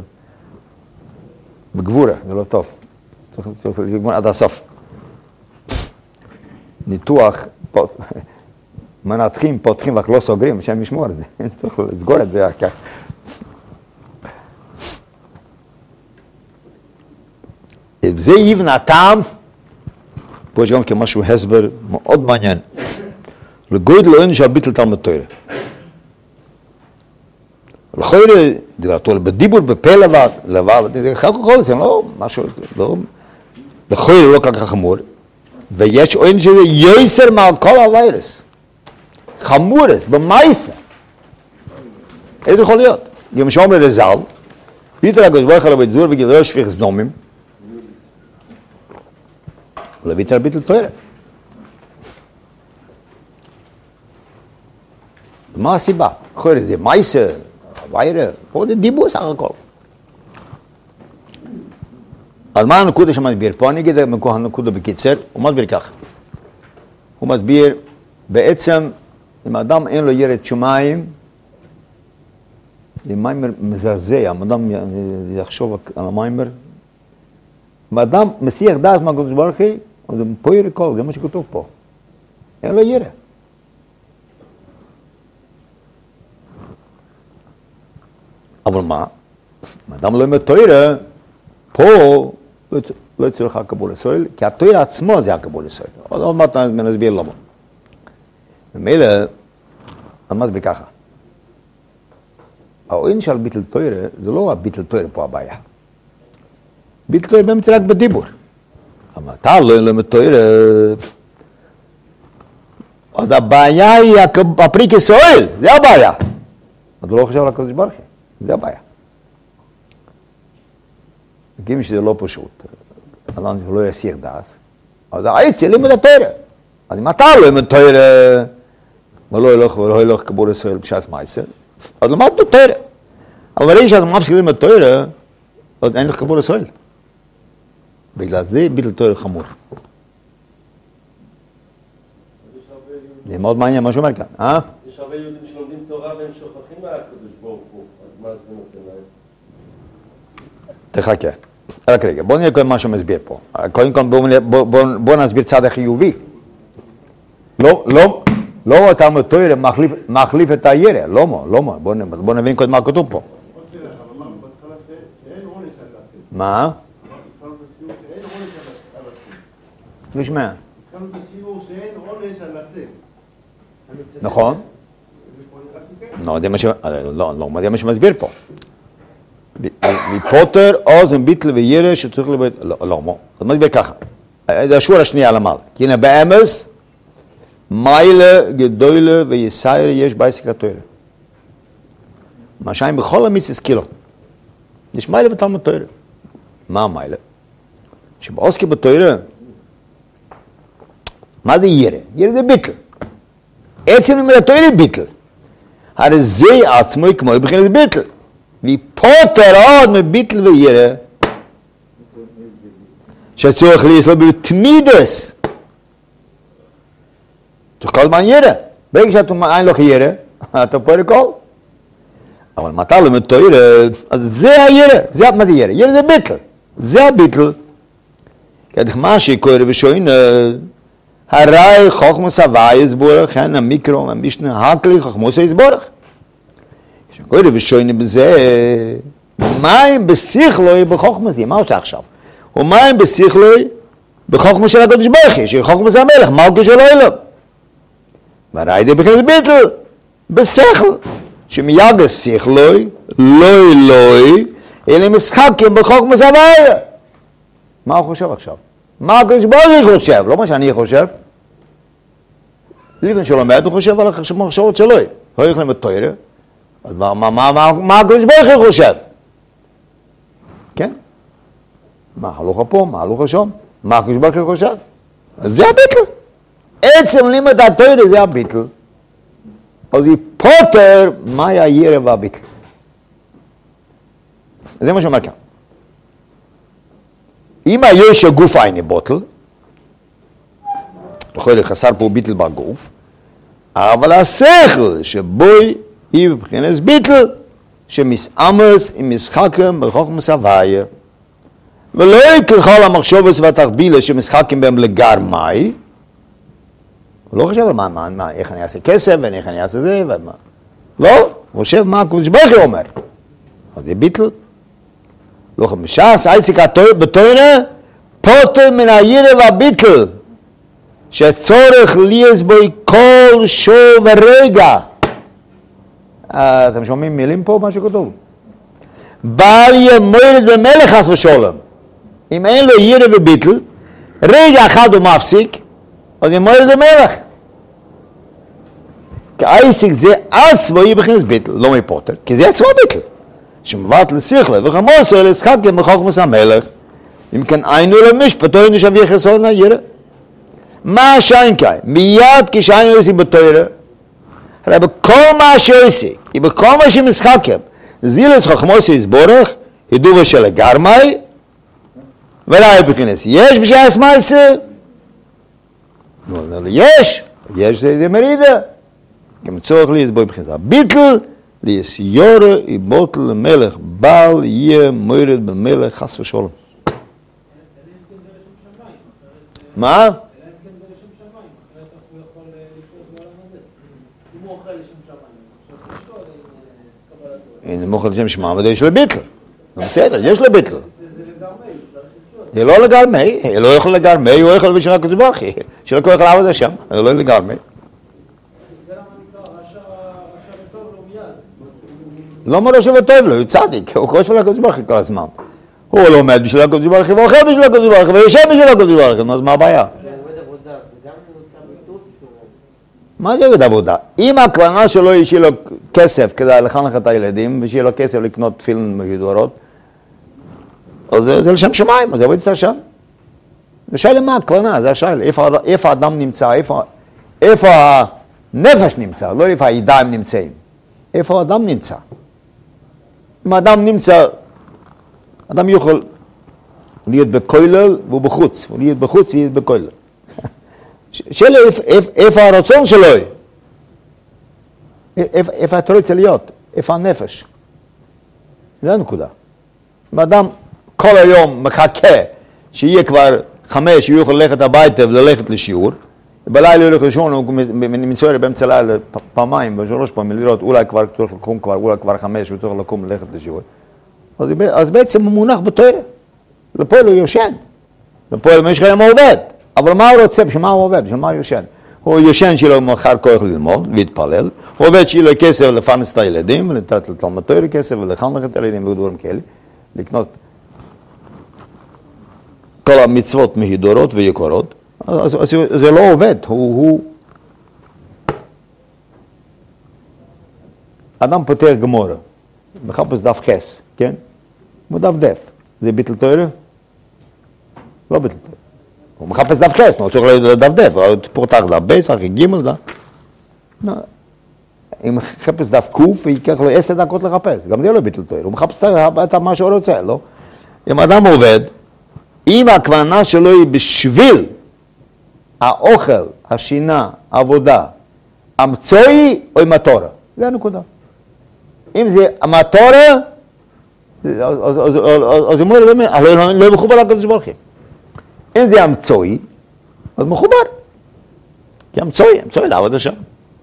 בגבורה, זה לא טוב. צריך לגמור עד הסוף. ניתוח, מנתחים, פותחים, רק לא סוגרים, השם ישמור את זה. צריך לסגור את זה אחר כך. זה יבנה הטעם, פה יש גם כמשהו הסבר מאוד מעניין. לגויד לא אין של ביטל תלמוד תורה. לכן דברתו בדיבור בפה לבד, כל זה לא משהו, לא, לכן לא כל כך חמור, ויש אין שזה יסר מעל כל הווירס, חמורס, במייסה. איזה יכול להיות? גם שאומר לזל, ביטל הקדוש ברוך הוא לבית זור וגילוי שפיך זנומים, ולביטל ביטל תורה. מה הסיבה? אחרי זה מייסה, ויירה, פה זה דיבור סך הכל. על מה הנקודה שמסביר? פה אני אגיד הנקודה בקיצר, הוא מסביר כך. הוא מסביר, בעצם, אם האדם אין לו יראת שמיים, זה מיימר מזעזע, אם האדם יחשוב על המיימר, אם האדם מסיח דעת מהקדוש ברוך הוא, זה פה ירא כל, זה מה שכתוב פה. אין לו ירא. אבל מה? אם האדם לא אומר תורה, פה לא צריך הקבול ישראל, כי התורה עצמו זה הקבול ישראל. עוד מעט נסביר למה. ומילא, אני מסביר ככה. העניין של ביטל תורה, זה לא הביטל תורה פה הבעיה. ביטל תורה באמת רק בדיבור. אבל אתה לא לומד תורה, אז הבעיה היא הפריק ישראל, זה הבעיה. אתה לא חושב על הקדוש ברוך הוא. זה הבעיה. אם שזה לא פשוט, אדם לא יסיח דעת, אז הייתי לימוד התורה. אז אם אתה לא לימוד תורה, ולא ילך קבול ישראל בשעת מייסר, אז למדנו תורה. אבל ברגע שאתה מפסיק לימוד תורה, אז אין לך קבול ישראל. בגלל זה ביטל תורה חמור. זה מאוד מעניין מה שאומר כאן. יש הרבה יהודים שלומדים תורה והם שוכחים מהקדוש ברוך הוא. מה זה נותן להם? תחכה. רק רגע, בוא נראה מה שמסביר פה. קודם כל בוא נסביר צד החיובי. לא אתה מתואר מחליף את הירא, לא. בוא נבין קודם מה כתוב פה. מה? נשמע. נכון? לא, זה מה שמסביר פה. מפוטר, עוז, מביטל וירא שצריך לבית, לא, זה מסביר ככה. זה השורה השנייה למעלה. כי הנה באמס, מיילה, גדולה ויסייר יש בעסק התורה. מה שאין בכל המצווה סקילו. יש מיילה בתלמוד תורה. מה המיילה? שבעוסקים בתורה, מה זה ירא? ירא זה ביטל. עצם אומר התורה ביטל. הרי זה עצמו כמו לבחינת ביטל. ופוטר עוד מביטל וירא, שצריך ליסוד בתמידס. צריך כל הזמן ירא. ברגע שאתה אין לך ירא, אתה פועל כל. אבל מתי לא מתואר, אז זה הירא. מה זה ירא? ירא זה ביטל. זה הביטל. כדך מה שקורא ושואין, הרי חוכמוס הוואי יסבורך, הן המיקרו, המשנה, הכלי חוכמוס יסבורך. שקורא ושואין בזה, מים בשכלוי בחוכמוס, מה עושה עכשיו? ומים בשכלוי בחוכמוס של הקדוש ברוך הוא, שחוכמוס המלך, מלכו של אלוהים. והרי זה בכלל ביטל, בשכל, שמיד השכלוי, לא אלוהי, אלא משחקים בחוכמוס הוואי. מה הוא חושב עכשיו? מה הקדוש ברוך הוא חושב? לא מה שאני חושב. לפני שלומד הוא חושב על המחשבות שלו. לא יכולים לתואר. אז מה הקדוש ברוך הוא חושב? כן? מה הלוכה פה? מה הלוכה שם? מה הקדוש ברוך הוא חושב? אז זה הביטל. עצם לימוד התורה זה הביטל. אז היא פוטר מה הירא והביטל. זה מה שאומר כאן. אם היש הגוף איני בוטל, לכן חסר פה ביטל בגוף, אבל השכל שבוי היא בבחינת ביטל, שמסעמס עם משחקים בחוכמוס הוואי, ולא ככל המחשבות והתחבילה שמשחקים בהם לגרמי, הוא לא חושב על מה, איך אני אעשה כסף, ואיך אני אעשה זה, ומה. לא, הוא חושב מה הקדוש ברוך הוא אומר. אז זה ביטל. לא חמשס, העסק בתורה, פוטר מן הירא והביטל. שצורך ליאס בוי כל שור ורגע. אתם שומעים מילים פה, מה שכתוב? בל יהיה מוירד במלך חס ושלום. אם אין לו ירא וביטל, רגע אחד הוא מפסיק, אז יהיה מוירד במלך. כי העסק זה עצמו יהיה בכנס ביטל, לא מפוטר, כי זה עצמו ביטל. שמבט לשכלה וחמוסו לשחקים בחוכמוס המלך, אם כן היינו למשפט, תוינו שווה חסון הירא. מה שיינקאי? מיד כשהיינו עושים בתוירה, הרי בכל מה שעושים, בכל מה שמשחקים, זילס חכמוס יסבורך, ידובה של הגרמי, ולאי בכנס. יש בשעס מעשה? יש זה מרידה. גם צורך ליסבוי בכנס. ביטל, ליסיורה יבוטל למלך, בל יהיה מוירד במלך חס ושלום. מה? אם הוא מוכל לשם שמיים, אבל יש לו ביטל. בסדר, יש לו ביטל. זה לא לגרמי, לא יכול לגרמי, הוא יכול בשביל הקדוש ברוך הוא, שלא כל אחד לעבוד לשם, זה לא לגרמי. לא מרשה וטוב לו, הוא צדיק, הוא חושב על הקדוש ברוך הוא כל הזמן. הוא לומד בשביל הקדוש ברוך הוא, ואוכל בשביל הקדוש ברוך הוא, ויושב בשביל הקדוש ברוך הוא, אז מה הבעיה? מה זה עובד עבודה? אם הכוונה שלו היא שיהיה לו כסף כדי לחנך את הילדים, ושיהיה לו כסף לקנות תפילין מדורות, אז זה לשם שמיים, אז זה עובד את השם. ושאלה מה הכוונה, זה השאלה, איפה האדם נמצא, איפה הנפש נמצא, לא איפה הידיים נמצאים, איפה האדם נמצא. אם האדם נמצא, אדם יכול להיות בכולל והוא בחוץ, הוא להיות בחוץ ולהיות בכולל. שאלה איפה הרצון שלו, איפה אתה רוצה להיות, איפה הנפש. זה הנקודה. אם האדם כל היום מחכה שיהיה כבר 5, הוא יכול ללכת הביתה וללכת לשיעור, בלילה הוא הולך לישון, הוא נמצא באמצע לילה פעמיים ו3 פעמים לראות, אולי כבר צריך לקום כבר, אולי כבר 5, הוא צריך לקום ללכת לשיעור. אז בעצם הוא מונח בתורה. לפועל הוא יושן. לפועל במשך היום הוא עובד. אבל מה הוא רוצה? בשביל מה הוא עובד? בשביל מה הוא יושן? הוא יושן שיהיה לו מחר כוח ללמוד ולהתפלל. הוא עובד שיהיה לו כסף לפרנס את הילדים, ולתת לתלמוד תורה כסף ולחנך את הילדים ודברים כאלה. לקנות כל המצוות מהידורות ויקורות. אז זה לא עובד. הוא אדם פותח גמורה. מחפש דף חס, כן? הוא דף. זה ביטל תורה? לא ביטל תורה. הוא מחפש דף חס, הוא צריך לדפדף, הוא פותח דף בייס, אחרי גימל דף. אם הוא מחפש דף קוף, ייקח לו 10 דקות לחפש, גם זה לא ביטל תורה, הוא מחפש את מה שהוא רוצה, לא? אם אדם עובד, אם הכוונה שלו היא בשביל האוכל, השינה, העבודה, המצואי או עם התורה, זה הנקודה. אם זה המתורה, אז הוא אומר, לא מחובר לקדוש ברוך הוא. אם זה המצואי, אז מחובר. כי המצואי לעבוד לשם.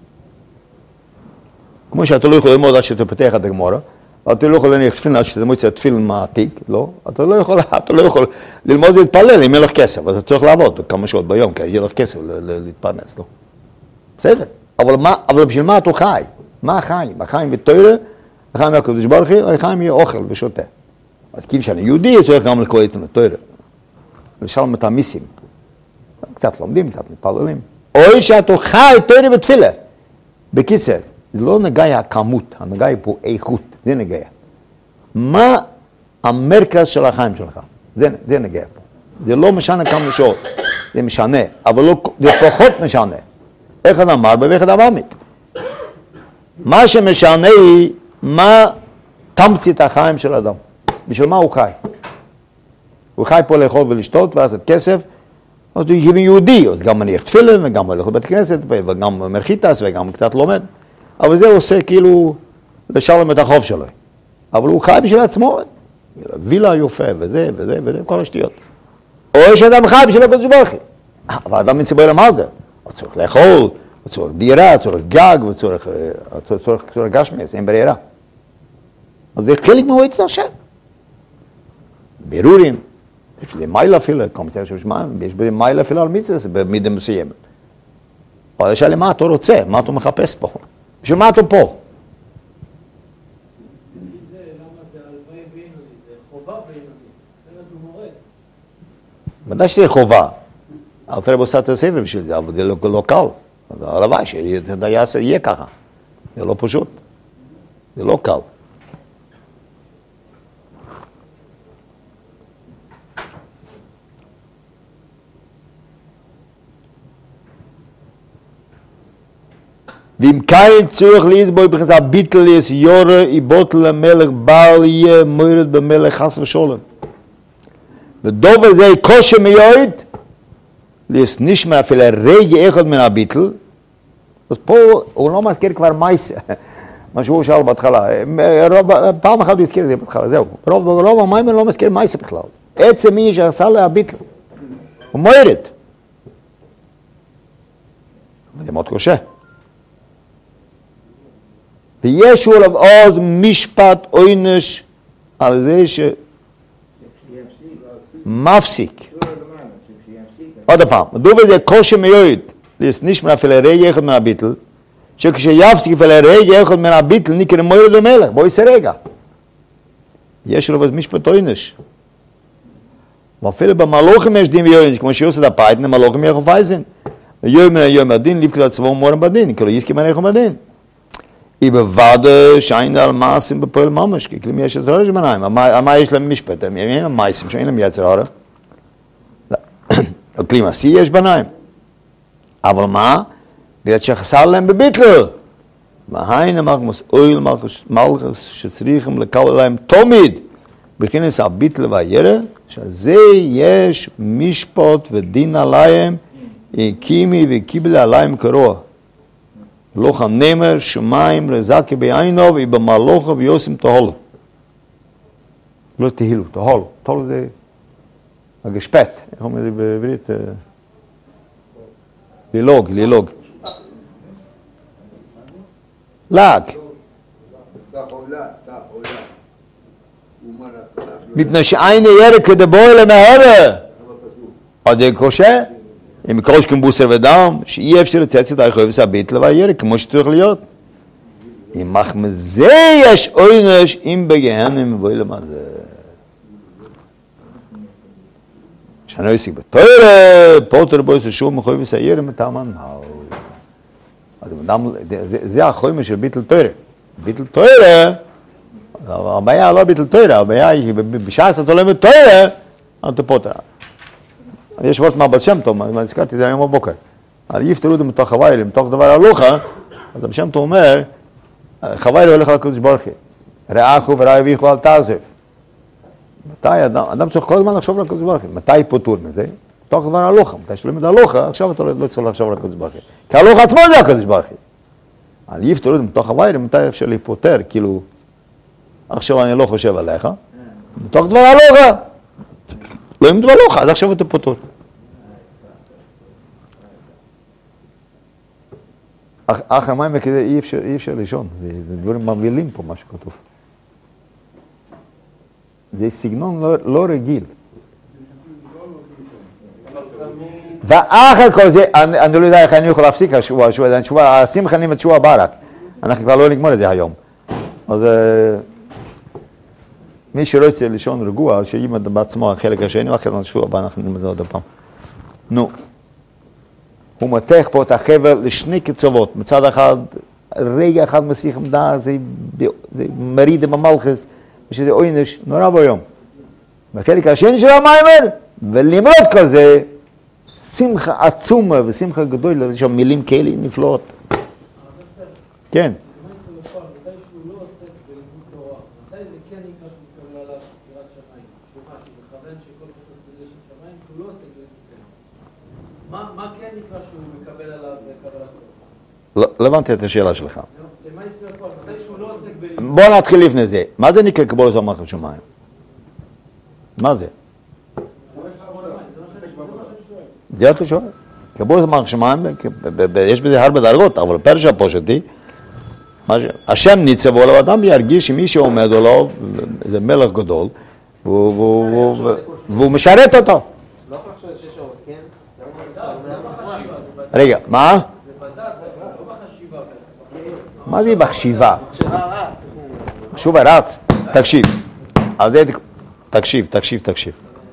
כמו שאתה לא יכול ללמוד עד שאתה פתח את הגמורה, אתה לא יכול להניח תפילין עד שאתה מוצא תפילין מעתיק, לא? אתה לא יכול ללמוד ולהתפלל אם אין לך כסף, אתה צריך לעבוד כמה שעות ביום, כי יהיה לך כסף להתפרנס, לא? בסדר. אבל בשביל מה אתה חי? מה החיים? החיים בתורה, החיים מהקדוש ברוך הוא, החיים יהיה אוכל ושותה. אז כי כשאני יהודי, צריך גם לקרוא את התורה. לשלם את המיסים. קצת לומדים, קצת מתפללים. או שאתה חי תורה בתפילה. בקיצר, זה לא נגע הכמות, הנגע פה איכות, זה נגע. מה המרכז של החיים שלך? זה נגע פה. זה לא משנה כמה שעות, זה משנה, אבל לא, זה פחות משנה. איך אדם מרבה ואיך אדם ממית. מה שמשנה היא, מה תמצית החיים של אדם. בשביל מה הוא חי? הוא חי פה לאכול ולשתות ואז את כסף, אז הוא יהודי, אז גם מניח תפילין וגם הולך לבית כנסת וגם מרחיטס וגם קצת לומד. אבל זה עושה כאילו לשלם את החוב שלו. אבל הוא חי בשביל עצמו, וילה יופה וזה, כל השטויות. או שאדם חי בשביל הקדוש ברוך הוא. אבל אדם מצבור למעל זה. הוא צריך לאכול, הוא צריך דירה, הוא צריך גג, הוא צריך גשמס, אין ברירה. אז זה חלק מהוויית השם. בירורים, יש בזה מיילה אפילו, קומטר של שמיים, יש בזה מיילה אפילו על מצווה, במידה מסוימת. אבל יש עליהם מה אתה רוצה, מה אתה מחפש פה? בשביל מה אתה פה? ודאי שזה חובה. אל תראה בוסת את הספר בשביל זה, אבל זה לא קל. הלוואי שיהיה ככה. זה לא פשוט. זה לא קל. ואם כאן צריך להסבוי בכנסת הביטל יש יורה איבוטל למלך בעל יהיה מוירד במלך חס ושולם. ודובר זה קושה מיועד יש נשמע אפילו רגע אחד מן הביטל. אז פה הוא לא מזכיר כבר מייס, מה שהוא שאל בהתחלה. פעם אחת הוא הזכיר את זה בהתחלה, זהו. רוב המיימר לא מזכיר מייס בכלל. עצם מי שעשה לה הביטל. הוא מוירד. זה מאוד קשה. וישו עליו עוז משפט עונש על זה שמפסיק. עוד פעם, מדובר זה קושי מיועד, נשמע אפילו רגע אחד מן הביטל, שכשיפסיק אפילו רגע אחד מן הביטל נקרא מוירד המלך, בואי עשה רגע. יש עליו עוז משפט עונש. ואפילו במלוכים יש דין ויוענש, כמו שיוסד הפייטן, המלוכים יחו פייסן. ויום הדין, לבכת הצבא מורם בדין, כאילו יסקי מניחו בדין. היא בוודא שאין על מעשים בפועל ממש, כי כלום יש יצר הרע שבניים. מה יש להם משפט? הם אין להם מעשים שאין להם יצר הרע. כלום עשי יש בניים. אבל מה? בגלל שחסר להם בביטל. והיינה מלכוס אויל מלכוס שצריכים לקבל להם תמיד. בכנס הביטל והירא, שזה יש משפט ודין עליהם, הקימי וקיבל עליהם קרוע. לוח הנמר, שמיים, רזקי בעינו, ובמלוכה ויוסם תהולו. לא תהילו, תהולו. תהולו זה הגשפט. איך אומרים את זה בעברית? לילוג, לילוג. לעג. מפני שאין ירק כדבוי למהרה. עוד קשה? אם קרוש כמבוסר ודם, שאי אפשר לצאת את היכול וסביט לבירק, כמו שצריך להיות. אם מחמזה יש עונש, אם בגהנם מבואי למזה. שאני עושה בתורה, פוטר בו יש שום מחוי וסייר מטעמן. זה החוי של ביטל תורה. ביטל תורה, הבעיה לא ביטל תורה, הבעיה היא בשעה שאתה לא תורה, אתה פוטר. יש וורט מהבעל שם טוב, מה הזכרתי את זה היום בבוקר. על יפטרו את זה מתוך חוויילי, מתוך דבר הלוכה, אז הבעל שם טוב אומר, חוויילי הולך על הקדוש ברוך הוא. רעכו ורעי ויכו אל תעזב. מתי אדם צריך כל הזמן לחשוב על הקדוש ברוך הוא? מתי פוטור מזה? מתוך דבר הלוכה. מתי שלום את הלוכה, עכשיו אתה לא צריך לחשוב על הקדוש ברוך הוא. כי הלוכה עצמו זה הקדוש ברוך הוא. על יפטרו את זה מתוך חוויילי, מתי אפשר להיפוטר? כאילו, עכשיו אני לא חושב עליך. מתוך דבר הלוכה. לא אם דבר לא חד, עכשיו אתה פוטור. אחר מים וכזה אי אפשר לישון, זה דברים מבהילים פה מה שכתוב. זה סגנון לא רגיל. ואחר כל זה, אני לא יודע איך אני יכול להפסיק השבוע, השמחה נמת שבוע הבא רק. אנחנו כבר לא נגמור את זה היום. אז מי שלא יצא לישון רגוע, שאם בעצמו החלק השני, ואחרי שבוע הבא אנחנו נלמד עוד פעם. נו. הוא מתח פה את החבל לשני קצוות. מצד אחד, רגע אחד מסיח עמדה, זה מריד עם המלכס, ושזה עונש נורא ביום. בחלק השני של המיימר, ולמרות כזה, שמחה עצומה ושמחה גדולה, יש שם מילים כאלה נפלאות. כן. מה כן נקרא שהוא מקבל עליו קבלת תורה? לא הבנתי את השאלה שלך. למה ישראל פה? מתי שהוא לא עוסק בלימוד? בוא נתחיל לפני זה. מה זה נקרא קבולת המלכות שמיים? מה זה? זה אתה שואל? קבולת המלכות שמיים, יש בזה הרבה דרגות, אבל פרש הפושטי, השם ניצב עליו, אדם ירגיש שמי שעומד עליו, זה מלך גדול, והוא משרת אותו. לא יכול לחשוב 6 שעות, כן? רגע, מה? זה בדת, לא בחשיבה. מה זה בחשיבה? מחשבה רץ. חשובה רץ, תקשיב. אז זה, תקשיב.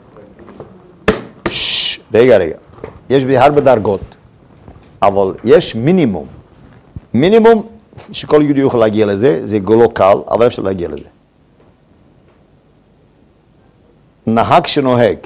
רגע. יש בי הרבה דרגות, אבל יש מינימום. מינימום שכל יהודי יכול להגיע לזה, זה לא קל, אבל אפשר להגיע לזה. נהג שנוהג,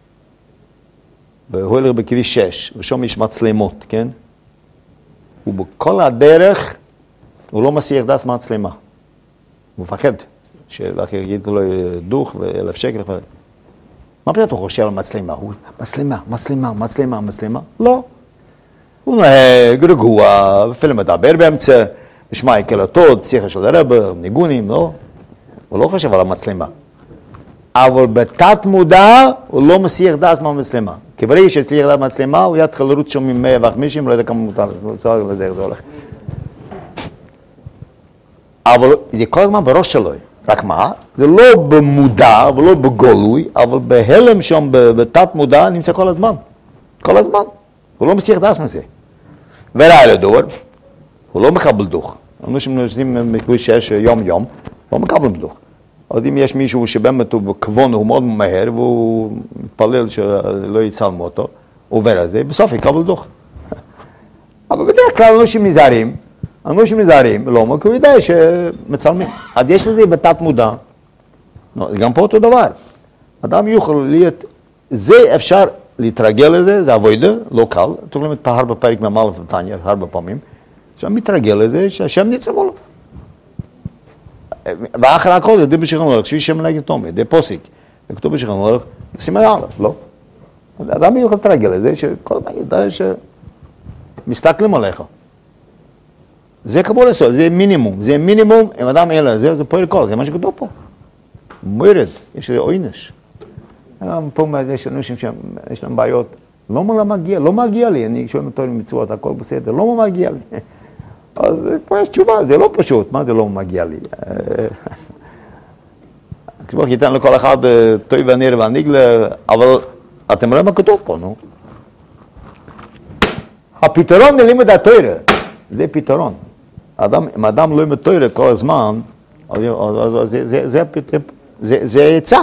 והוא הולך בכביש 6, ושם יש מצלמות, כן? ובכל הדרך הוא לא מסיח דעת מהמצלמה. הוא מפחד, שאחר יגידו לו דוח ו1,000 שקל. מה פתאום הוא חושב על מצלמה? הוא, מצלמה? לא. הוא נוהג, רגוע, אפילו מדבר באמצע, משמע קלטות, שיחה של הרב, ניגונים, לא? הוא לא חושב על המצלמה. אבל בתת מודע הוא לא מסיח דעת מהמצלמה. כי ברגע שהצליח דעת מהמצלמה, הוא יתחיל לרוץ שם עם 150, לא יודע כמה מותר, לא יודע איך זה הולך. אבל זה כל הזמן בראש שלו. רק מה? זה לא במודע ולא בגולוי, אבל בהלם שם בתת מודע נמצא כל הזמן. כל הזמן. הוא לא מסיח דעת מזה. ולילה דור, הוא לא מקבל דוח. אנשים נוסעים בכביש 6 יום, לא מקבלים דוח. אז אם יש מישהו שבאמת הוא בכוון, הוא מאוד מהר, והוא מתפלל שלא יצלמו אותו, הוא עובר על זה, בסוף יקבל דוח. אבל בדרך כלל אנשים נזהרים, לא, כי הוא יודע שמצלמים. אז יש לזה בתת מודע. גם פה אותו דבר. אדם יוכל להיות, זה אפשר להתרגל לזה, זה עבודה, לא קל. תוכלים את הרבה פרק מהמלך ותניה, הרבה פעמים. עכשיו מתרגל לזה שהשם נצבו לו. ואחר הכל, זה בשכם הולך, שבי שם נגד תומי, זה פוסיק. וכתוב בשכם הולך, סימן א', לא? אדם יוכל להתרגל לזה, שכל הזמן יודע שמסתכלים עליך. זה קבול לעשות, זה מינימום, אם אדם אין לה, זה פועל כל, זה מה שכתוב פה. מוירד, יש לזה עוינש. פה יש אנשים שיש להם בעיות, לא מגיע לי, אני שואל אותו מצוות, הכל בסדר, לא מגיע לי. אז פה יש תשובה, זה לא פשוט, מה זה לא מגיע לי? כשבוך ייתן לכל אחד טוי והניר והניגלה, אבל אתם רואים מה כתוב פה, נו? הפתרון ללימוד התורה, זה פתרון. אם אדם לא ילמד תורה כל הזמן, זה עצה.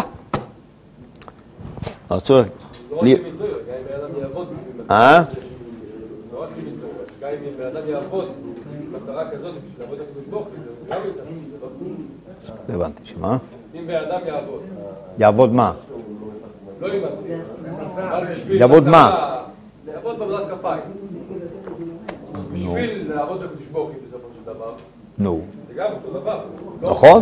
אז צריך... לא רק לימוד תורה, גם אם האדם יעבוד. לא רק לימוד תורה, גם אם האדם יעבוד, מטרה כזאת, בשביל לעבוד את הקדוש זה גם יוצא. לא הבנתי, שמה? אם האדם יעבוד. יעבוד מה? לא לימדתי. יעבוד מה? יעבוד בעבודת כפיים. בשביל לעבוד בקדוש ברוך הוא בסופו של דבר. נו. זה גם אותו דבר. נכון,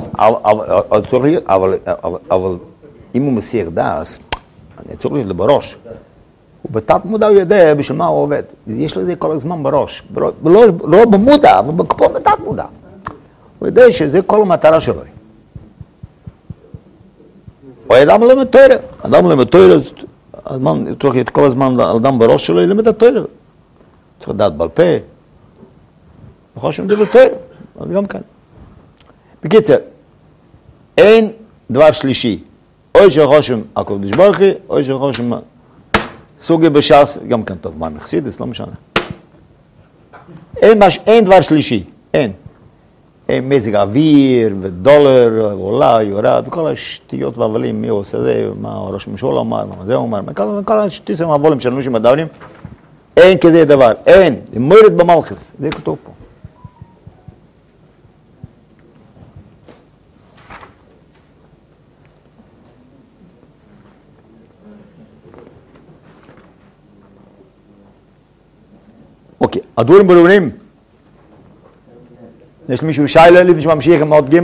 אבל אם הוא מסיר דס, אני צריך להיות בראש. ובתת מודע הוא יודע בשביל מה הוא עובד. יש לזה כל הזמן בראש. לא במודע, אבל פה בתת מודע. הוא יודע שזה כל המטרה שלו. או אדם לא מתואר. אדם לא מתואר, אז צריך להיות כל הזמן אדם בראש שלו, ילמד התואר. צריך לדעת בעל פה. נכון שהם דברי תואר. אז גם כאן. בקיצר, אין דבר שלישי. או שחושם הקודש ברוך הוא, או שחושם סוגי בש"ס, גם כאן טוב, מה מחסידס, לא משנה. אין דבר שלישי, אין. אין מזג אוויר ודולר, עולה, יורד, כל השטויות והבלים, מי עושה זה, מה ראש ממשלה אמר, מה זה אומר, כל השטויות והבלים של אנשים מדברים, אין כזה דבר, אין, זה מורד במלכס, זה כתוב פה. אוקיי, הדברים ברורים. יש למישהו שיילה לפני שממשיך עם עוד ג'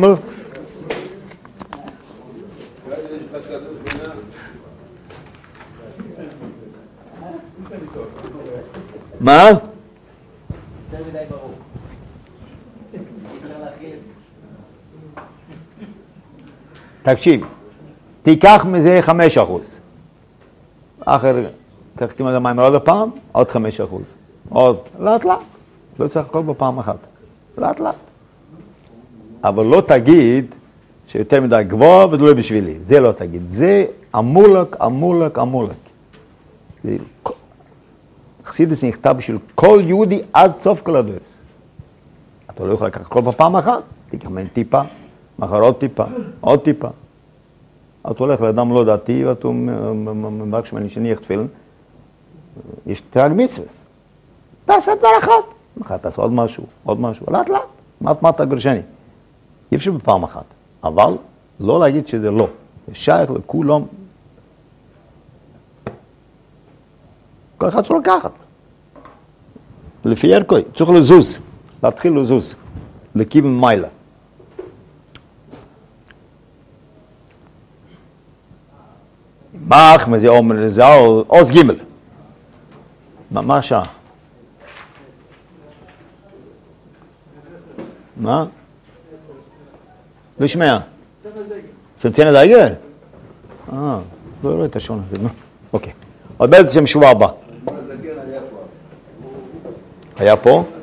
מה? תקשיב, תיקח מזה 5%. אחר, תקחתי מזה מים עוד הפעם, עוד 5%. עוד, לאט לאט, לא צריך הכל בפעם אחת, לאט לאט. אבל לא תגיד שיותר מדי גבוה וזה לא בשבילי. זה לא תגיד. זה עמולק. חסידס נכתב בשביל כל יהודי עד סוף כל הדרך. אתה לא יכול לקחת כל פעם אחת, תיקח מהם טיפה, מחר עוד טיפה. אתה הולך לאדם לא דתי, ואתה מבקש ממני שניח תפילין, יש תרג מצווס. תעשה דבר אחד, מחר תעשה עוד משהו, לאט, מעט הגרשני. אי אפשר בפעם אחת, אבל לא להגיד שזה לא. זה שייך לכולם. כל אחד צריך לקחת. לפי ערכוי, צריך לזוז, להתחיל לזוז, לכיוון מיילה. מה זה אומר, זה עוז ג' מה השעה? מה? לא שומע. שנתן הדייגר? לא רואה את השעון הזה, אוקיי. עוד בעצם שבוע הבא. היה פה?